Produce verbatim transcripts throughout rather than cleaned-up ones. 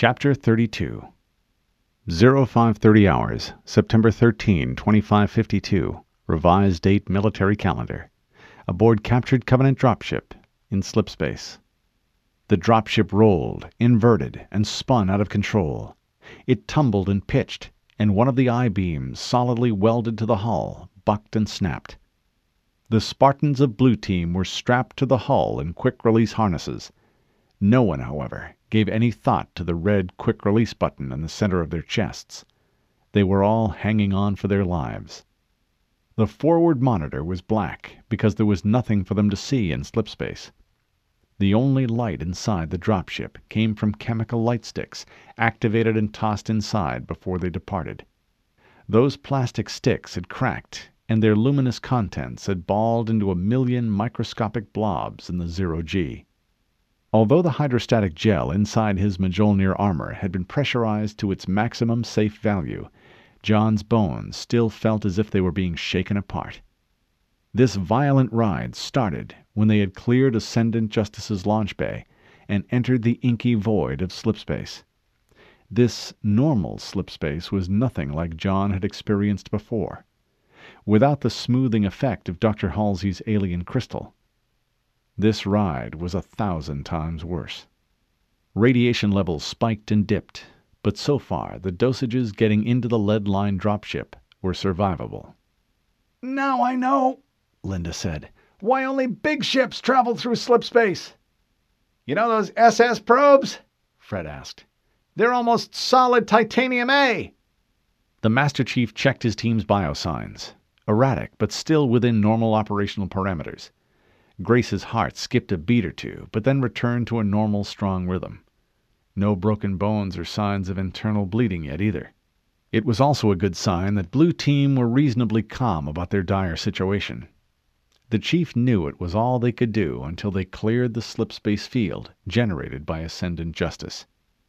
Chapter thirty-two. oh five thirty hours, September thirteenth, twenty-five fifty-two. Revised date military calendar. Aboard captured Covenant dropship in slipspace. The dropship rolled, inverted, and spun out of control. It tumbled and pitched, and one of the I-beams, solidly welded to the hull, bucked and snapped. The Spartans of Blue Team were strapped to the hull in quick-release harnesses. No one, however, gave any thought to the red quick-release button in the center of their chests. They were all hanging on for their lives. The forward monitor was black because there was nothing for them to see in slipspace. The only light inside the dropship came from chemical light sticks, activated and tossed inside before they departed. Those plastic sticks had cracked, and their luminous contents had balled into a million microscopic blobs in the zero-G. Although the hydrostatic gel inside his Mjolnir armor had been pressurized to its maximum safe value, John's bones still felt as if they were being shaken apart. This violent ride started when they had cleared Ascendant Justice's launch bay and entered the inky void of slipspace. This normal slipspace was nothing like John had experienced before, without the smoothing effect of Doctor Halsey's alien crystal. This ride was a thousand times worse. Radiation levels spiked and dipped, but so far the dosages getting into the lead-lined dropship were survivable. "Now I know," Linda said, "why only big ships travel through slipspace." "You know those S S probes?" Fred asked. "They're almost solid titanium A." The Master Chief checked his team's biosigns, erratic but still within normal operational parameters. Grace's heart skipped a beat or two, but then returned to a normal, strong rhythm. No broken bones or signs of internal bleeding yet either. It was also a good sign that Blue Team were reasonably calm about their dire situation. The Chief knew it was all they could do until they cleared the slipspace field generated by Ascendant Justice.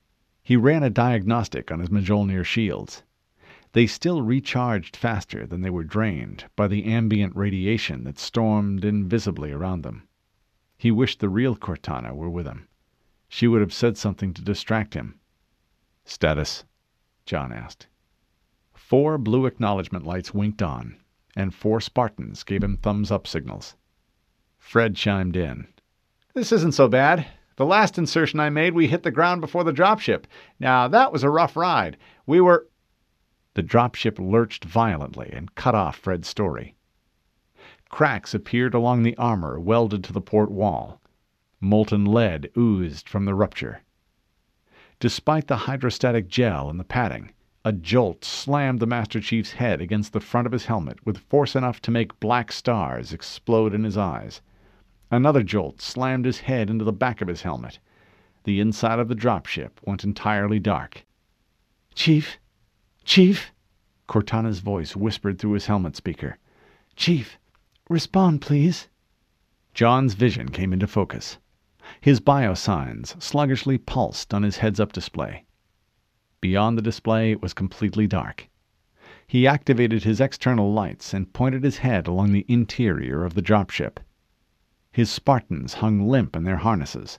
He ran a diagnostic on his Mjolnir shields. They still recharged faster than they were drained by the ambient radiation that stormed invisibly around them. He wished the real Cortana were with him. She would have said something to distract him. "Status?" John asked. Four blue acknowledgement lights winked on, and four Spartans gave him thumbs-up signals. Fred chimed in. "This isn't so bad. The last insertion I made, we hit the ground before the dropship. Now, that was a rough ride. We were—" The dropship lurched violently and cut off Fred's story. Cracks appeared along the armor welded to the port wall. Molten lead oozed from the rupture. Despite the hydrostatic gel in the padding, a jolt slammed the Master Chief's head against the front of his helmet with force enough to make black stars explode in his eyes. Another jolt slammed his head into the back of his helmet. The inside of the dropship went entirely dark. "Chief? Chief?" Cortana's voice whispered through his helmet speaker. "Chief, respond, please." John's vision came into focus. His biosigns sluggishly pulsed on his heads-up display. Beyond the display it was completely dark. He activated his external lights and pointed his head along the interior of the dropship. His Spartans hung limp in their harnesses.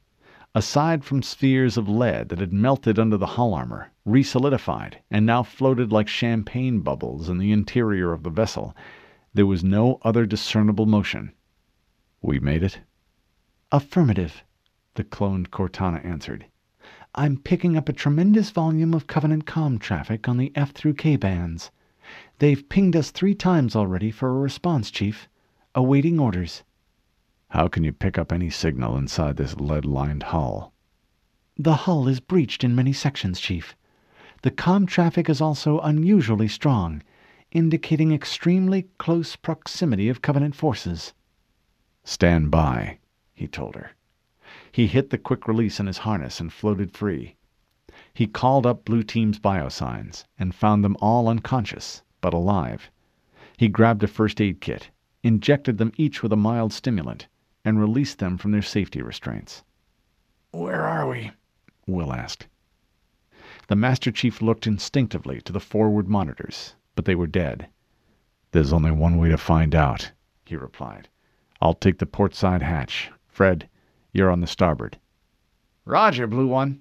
Aside from spheres of lead that had melted under the hull armor, resolidified, and now floated like champagne bubbles in the interior of the vessel, there was no other discernible motion. "We made it?" "Affirmative," the cloned Cortana answered. "I'm picking up a tremendous volume of Covenant comm traffic on the F through K bands. They've pinged us three times already for a response, Chief. Awaiting orders." "How can you pick up any signal inside this lead-lined hull?" "The hull is breached in many sections, Chief. The comm traffic is also unusually strong, indicating extremely close proximity of Covenant forces." "Stand by," he told her. He hit the quick release in his harness and floated free. He called up Blue Team's biosigns and found them all unconscious, but alive. He grabbed a first aid kit, injected them each with a mild stimulant, and released them from their safety restraints. "Where are we?" Will asked. The Master Chief looked instinctively to the forward monitors, but they were dead. "There's only one way to find out," he replied. "I'll take the port side hatch. Fred, you're on the starboard." "Roger, Blue One."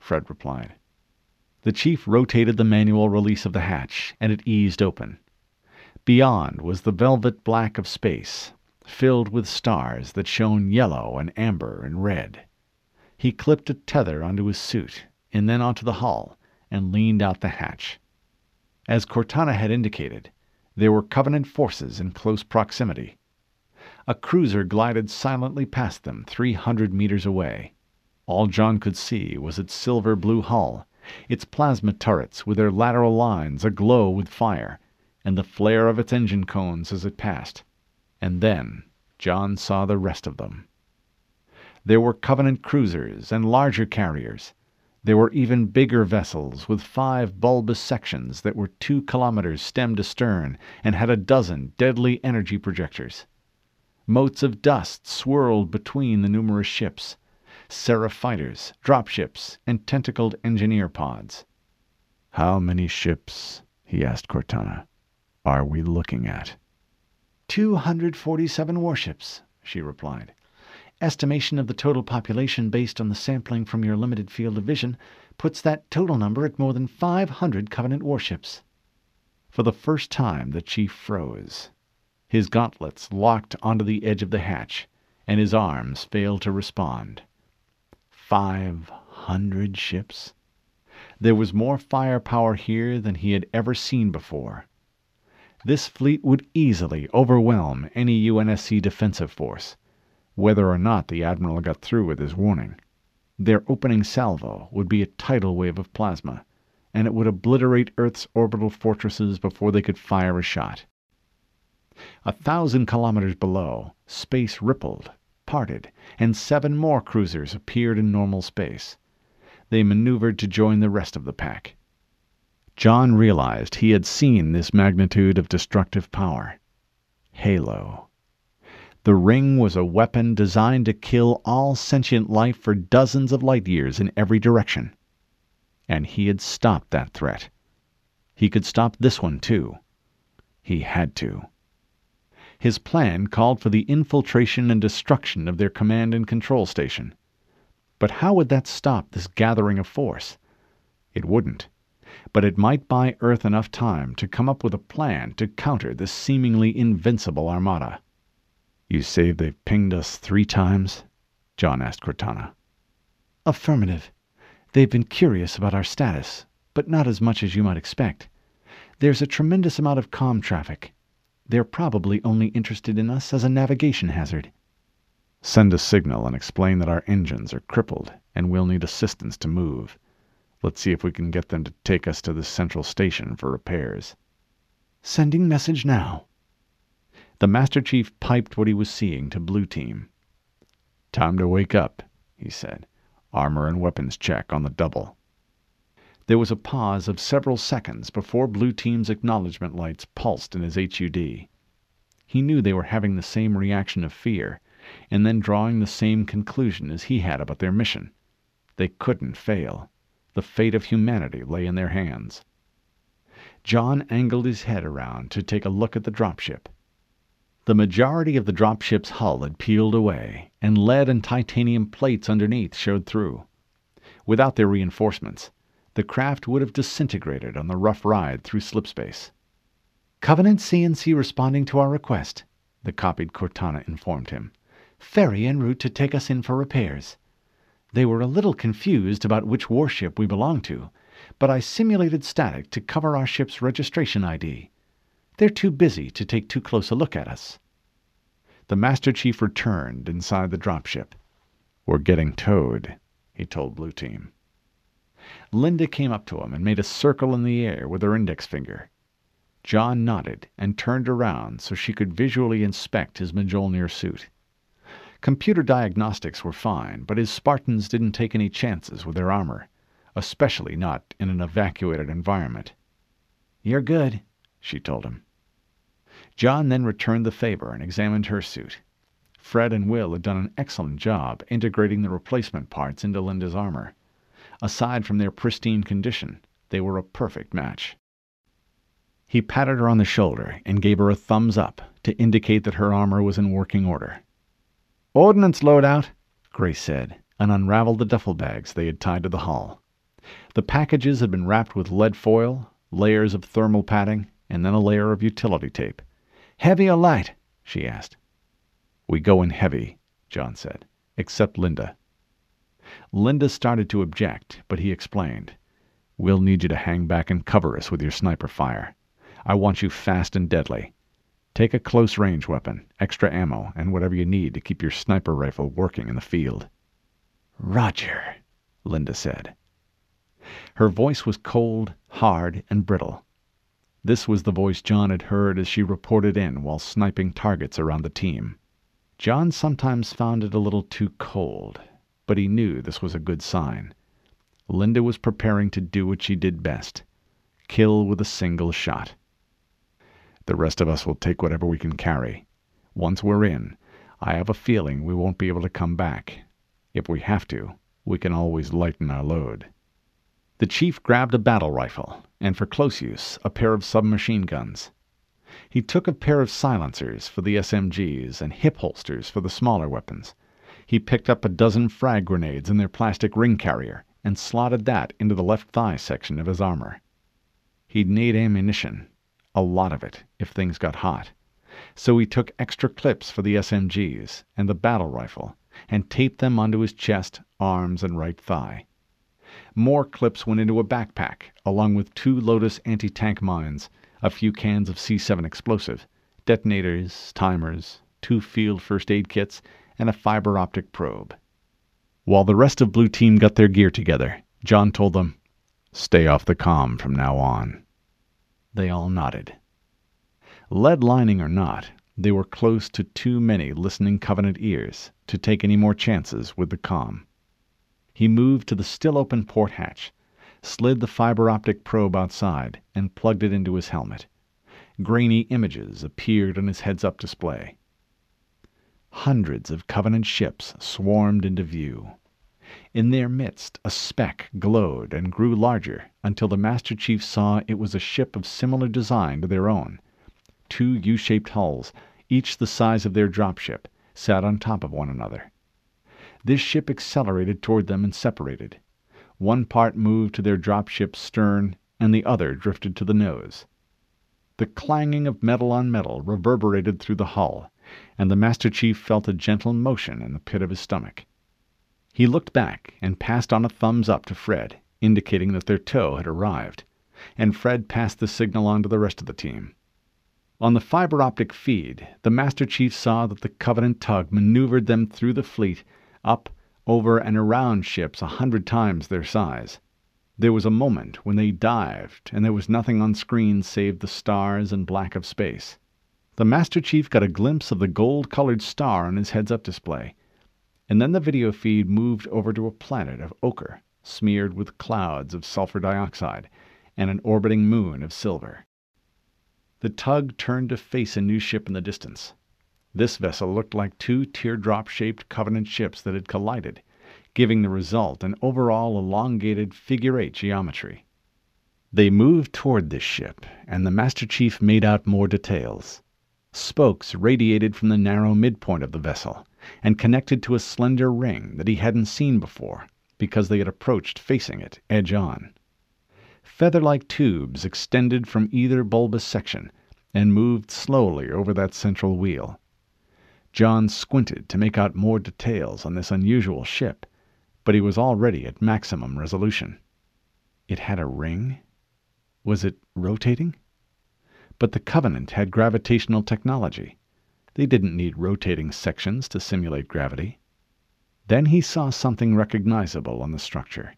Fred replied. The chief rotated the manual release of the hatch, and it eased open. Beyond was the velvet black of space, filled with stars that shone yellow and amber and red. He clipped a tether onto his suit, and then onto the hull, and leaned out the hatch. As Cortana had indicated, there were Covenant forces in close proximity. A cruiser glided silently past them three hundred meters away. All John could see was its silver-blue hull, its plasma turrets with their lateral lines aglow with fire, and the flare of its engine cones as it passed. And then John saw the rest of them. There were Covenant cruisers and larger carriers. There were even bigger vessels with five bulbous sections that were two kilometers stem to stern and had a dozen deadly energy projectors. Motes of dust swirled between the numerous ships, Seraph fighters, dropships, and tentacled engineer pods. "How many ships," he asked Cortana, "are we looking at?" Two hundred forty-seven warships, she replied. Estimation of the total population based on the sampling from your limited field of vision puts that total number at more than five hundred Covenant warships. For the first time the chief froze. His gauntlets locked onto the edge of the hatch, and his arms failed to respond. Five hundred ships? There was more firepower here than he had ever seen before. This fleet would easily overwhelm any U N S C defensive force, whether or not the Admiral got through with his warning. Their opening salvo would be a tidal wave of plasma, and it would obliterate Earth's orbital fortresses before they could fire a shot. A thousand kilometers below, space rippled, parted, and seven more cruisers appeared in normal space. They maneuvered to join the rest of the pack. John realized he had seen this magnitude of destructive power. Halo. The ring was a weapon designed to kill all sentient life for dozens of light years in every direction. And he had stopped that threat. He could stop this one, too. He had to. His plan called for the infiltration and destruction of their command and control station. But how would that stop this gathering of force? It wouldn't. But it might buy Earth enough time to come up with a plan to counter this seemingly invincible armada. "You say they've pinged us three times?" John asked Cortana. "Affirmative. They've been curious about our status, but not as much as you might expect. There's a tremendous amount of comm traffic. They're probably only interested in us as a navigation hazard." "Send a signal and explain that our engines are crippled and we'll need assistance to move. Let's see if we can get them to take us to the central station for repairs." "Sending message now." The Master Chief piped what he was seeing to Blue Team. "Time to wake up," he said. "Armor and weapons check on the double." There was a pause of several seconds before Blue Team's acknowledgement lights pulsed in his H U D. He knew they were having the same reaction of fear, and then drawing the same conclusion as he had about their mission. They couldn't fail. The fate of humanity lay in their hands. John angled his head around to take a look at the dropship. The majority of the dropship's hull had peeled away, and lead and titanium plates underneath showed through. Without their reinforcements, the craft would have disintegrated on the rough ride through slipspace. "Covenant C N C responding to our request," the copied Cortana informed him. "Ferry en route to take us in for repairs. They were a little confused about which warship we belong to, but I simulated static to cover our ship's registration I D. They're too busy to take too close a look at us." The Master Chief returned inside the dropship. "We're getting towed," he told Blue Team. Linda came up to him and made a circle in the air with her index finger. John nodded and turned around so she could visually inspect his Mjolnir suit. Computer diagnostics were fine, but his Spartans didn't take any chances with their armor, especially not in an evacuated environment. "You're good," she told him. John then returned the favor and examined her suit. Fred and Will had done an excellent job integrating the replacement parts into Linda's armor. Aside from their pristine condition, they were a perfect match. He patted her on the shoulder and gave her a thumbs up to indicate that her armor was in working order. "Ordnance loadout," Grace said, and unraveled the duffel bags they had tied to the hull. The packages had been wrapped with lead foil, layers of thermal padding, and then a layer of utility tape. "Heavy or light?" she asked. "We go in heavy," John said, "except Linda." Linda started to object, but he explained. "We'll need you to hang back and cover us with your sniper fire. I want you fast and deadly. Take a close-range weapon, extra ammo, and whatever you need to keep your sniper rifle working in the field." "Roger," Linda said. Her voice was cold, hard, and brittle. This was the voice John had heard as she reported in while sniping targets around the team. John sometimes found it a little too cold, but he knew this was a good sign. Linda was preparing to do what she did best: kill with a single shot. "The rest of us will take whatever we can carry. Once we're in, I have a feeling we won't be able to come back. If we have to, we can always lighten our load." The chief grabbed a battle rifle, and for close use, a pair of submachine guns. He took a pair of silencers for the S M Gs and hip holsters for the smaller weapons. He picked up a dozen frag grenades in their plastic ring carrier and slotted that into the left thigh section of his armor. He'd need ammunition, a lot of it, if things got hot. So he took extra clips for the S M Gs and the battle rifle and taped them onto his chest, arms, and right thigh. More clips went into a backpack, along with two Lotus anti-tank mines, a few cans of C seven explosive, detonators, timers, two field first aid kits, and a fiber optic probe. While the rest of Blue Team got their gear together, John told them, "Stay off the comm from now on." They all nodded. Lead lining or not, they were close to too many listening Covenant ears to take any more chances with the comm. He moved to the still-open port hatch, slid the fiber optic probe outside, and plugged it into his helmet. Grainy images appeared on his heads-up display. Hundreds of Covenant ships swarmed into view. In their midst a speck glowed and grew larger until the Master Chief saw it was a ship of similar design to their own. Two U-shaped hulls, each the size of their dropship, sat on top of one another. This ship accelerated toward them and separated. One part moved to their dropship's stern, and the other drifted to the nose. The clanging of metal on metal reverberated through the hull, and the Master Chief felt a gentle motion in the pit of his stomach. He looked back and passed on a thumbs up to Fred, indicating that their tow had arrived, and Fred passed the signal on to the rest of the team. On the fiber optic feed, the Master Chief saw that the Covenant tug maneuvered them through the fleet, up, over, and around ships a hundred times their size. There was a moment when they dived, and there was nothing on screen save the stars and black of space. The Master Chief got a glimpse of the gold-colored star on his heads-up display, and then the video feed moved over to a planet of ochre, smeared with clouds of sulfur dioxide, and an orbiting moon of silver. The tug turned to face a new ship in the distance. This vessel looked like two teardrop-shaped Covenant ships that had collided, giving the result an overall elongated figure-eight geometry. They moved toward this ship, and the Master Chief made out more details. Spokes radiated from the narrow midpoint of the vessel and connected to a slender ring that he hadn't seen before because they had approached facing it edge-on. Feather-like tubes extended from either bulbous section and moved slowly over that central wheel. John squinted to make out more details on this unusual ship, but he was already at maximum resolution. It had a ring? Was it rotating? But the Covenant had gravitational technology. They didn't need rotating sections to simulate gravity. Then he saw something recognizable on the structure.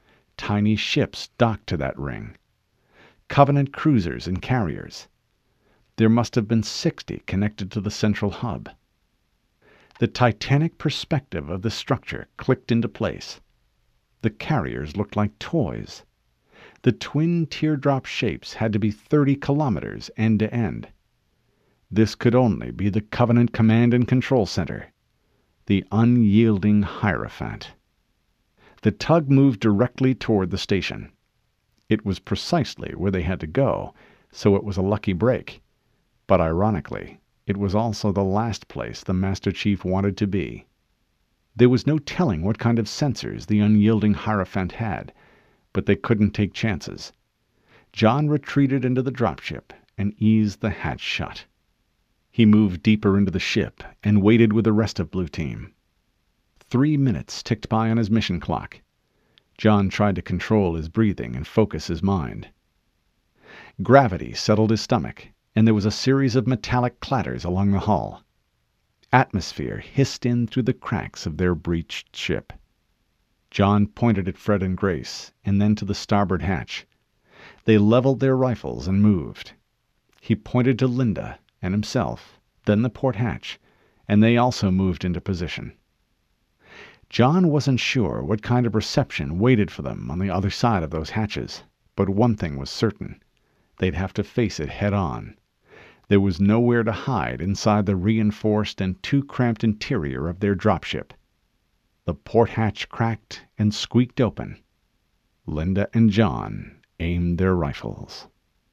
Tiny ships docked to that ring. Covenant cruisers and carriers. There must have been sixty connected to the central hub. The titanic perspective of the structure clicked into place. The carriers looked like toys. The twin teardrop shapes had to be thirty kilometers end to end. This could only be the Covenant Command and Control Center, the unyielding Hierophant. The tug moved directly toward the station. It was precisely where they had to go, so it was a lucky break. But ironically, it was also the last place the Master Chief wanted to be. There was no telling what kind of sensors the unyielding Hierophant had, but they couldn't take chances. John retreated into the dropship and eased the hatch shut. He moved deeper into the ship and waited with the rest of Blue Team. Three minutes ticked by on his mission clock. John tried to control his breathing and focus his mind. Gravity settled his stomach, and there was a series of metallic clatters along the hull. Atmosphere hissed in through the cracks of their breached ship. John pointed at Fred and Grace, and then to the starboard hatch. They leveled their rifles and moved. He pointed to Linda and himself, then the port hatch, and they also moved into position. John wasn't sure what kind of reception waited for them on the other side of those hatches, but one thing was certain. They'd have to face it head-on. There was nowhere to hide inside the reinforced and too cramped interior of their dropship. The port hatch cracked and squeaked open. Linda and John aimed their rifles.